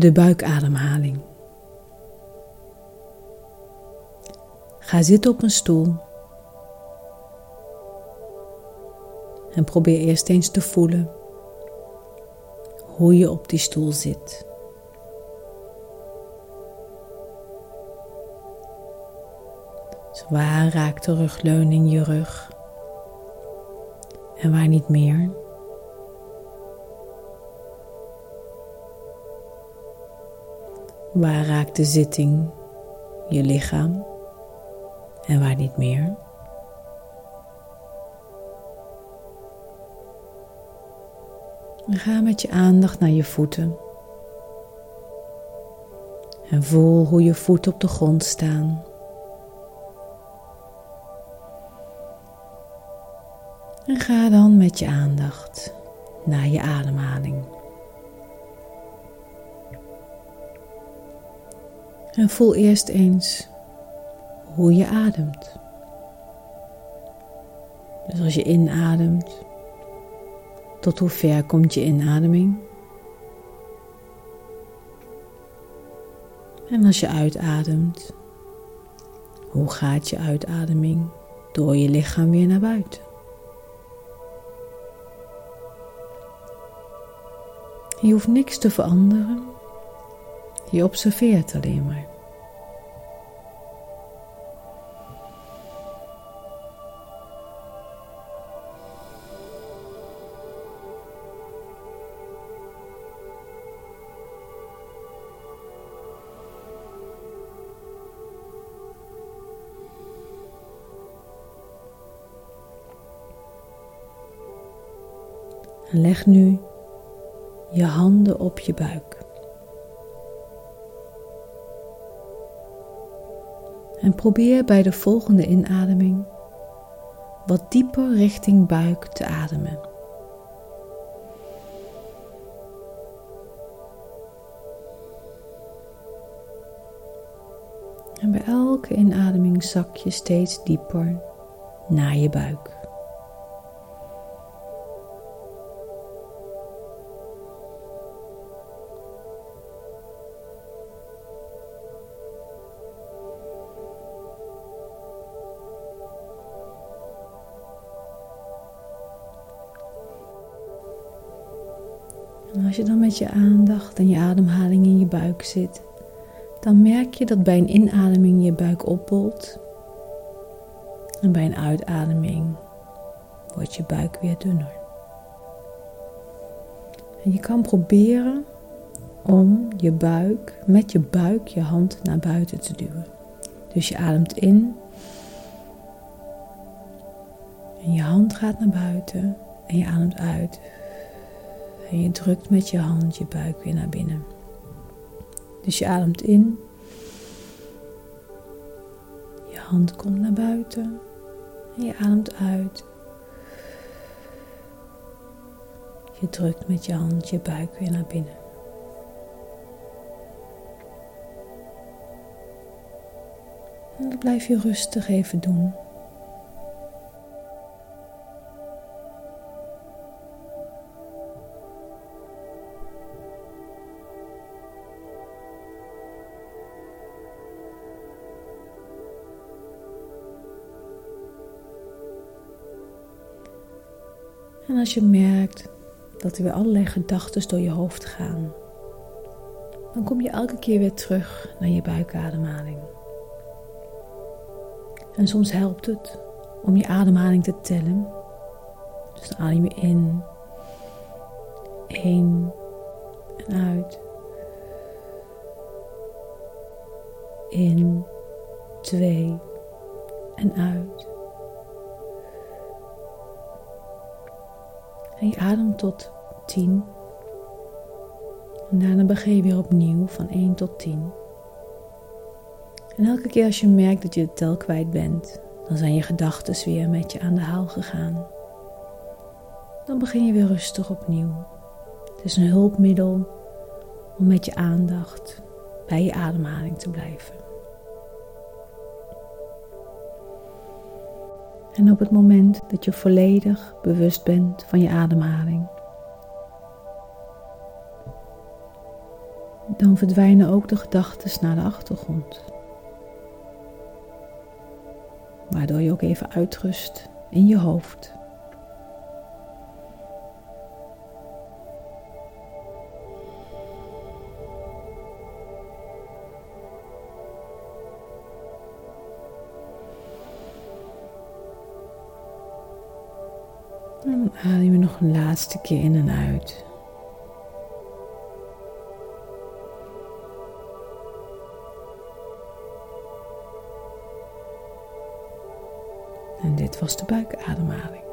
de buikademhaling. Ga zitten op een stoel en probeer eerst eens te voelen hoe je op die stoel zit. Dus waar raakt de rugleuning je rug en waar niet meer? Waar raakt de zitting je lichaam en waar niet meer? En ga met je aandacht naar je voeten. En voel hoe je voeten op de grond staan. En ga dan met je aandacht naar je ademhaling. En voel eerst eens hoe je ademt. Dus als je inademt, tot hoe ver komt je inademing? En als je uitademt, hoe gaat je uitademing door je lichaam weer naar buiten? Je hoeft niks te veranderen, je observeert alleen maar. En leg nu je handen op je buik. En probeer bij de volgende inademing wat dieper richting buik te ademen. En bij elke inademing zak je steeds dieper naar je buik. En als je dan met je aandacht en je ademhaling in je buik zit, dan merk je dat bij een inademing je buik opbolt en bij een uitademing wordt je buik weer dunner. En je kan proberen om je buik, met je buik je hand naar buiten te duwen. Dus je ademt in en je hand gaat naar buiten en je ademt uit. En je drukt met je hand je buik weer naar binnen. Dus je ademt in. Je hand komt naar buiten. En je ademt uit. Je drukt met je hand je buik weer naar binnen. En dat blijf je rustig even doen. En als je merkt dat er weer allerlei gedachten door je hoofd gaan, dan kom je elke keer weer terug naar je buikademhaling. En soms helpt het om je ademhaling te tellen. Dus dan adem je in, 1 en uit. 1, 2 en uit. En je ademt tot 10. En daarna begin je weer opnieuw van 1 tot 10. En elke keer als je merkt dat je de tel kwijt bent, dan zijn je gedachten weer met je aan de haal gegaan. Dan begin je weer rustig opnieuw. Het is een hulpmiddel om met je aandacht bij je ademhaling te blijven. En op het moment dat je volledig bewust bent van je ademhaling, dan verdwijnen ook de gedachten naar de achtergrond. Waardoor je ook even uitrust in je hoofd. En dan adem je nog een laatste keer in en uit. En dit was de buikademhaling.